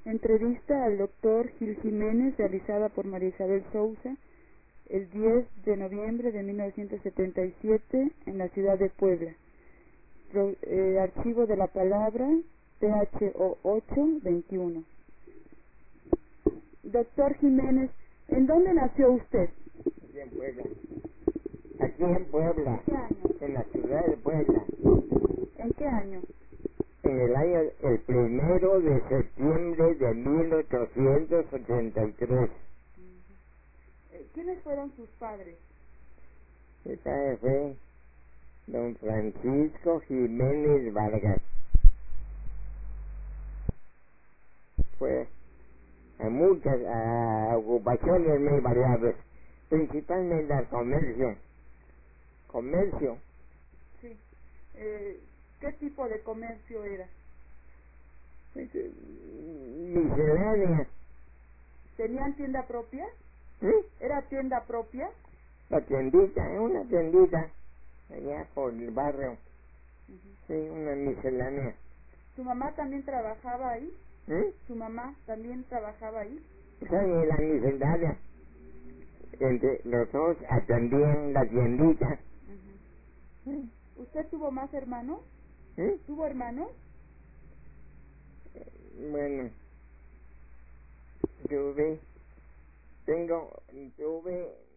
Entrevista al doctor Gil Jiménez realizada por María Isabel Sousa el 10 de noviembre de 1977 en la ciudad de Puebla. Archivo de la palabra PHO 821. Doctor Jiménez, ¿en dónde nació usted? Aquí en Puebla. Aquí en Puebla. ¿En qué año? En la ciudad de Puebla. ¿En qué año? En el año, el 1 de septiembre de 1883. ¿Quiénes fueron sus padres? Mi padre fue don Francisco Jiménez Vargas. Fue a muchas ocupaciones muy variadas, principalmente al comercio. Comercio. Sí. ¿Qué tipo de comercio era? Miscelánea. ¿Tenían tienda propia? ¿Eh? ¿Era tienda propia? La tiendita, una tiendita, allá por el barrio. Sí, una miscelánea. ¿Su mamá también trabajaba ahí? ¿Eh? ¿Su mamá también trabajaba ahí? Sí, en la miscelánea. Entre los dos atendían la tiendita. ¿Usted tuvo más hermanos? ¿Eh? ¿Tuvo hermanos? Bueno, tuve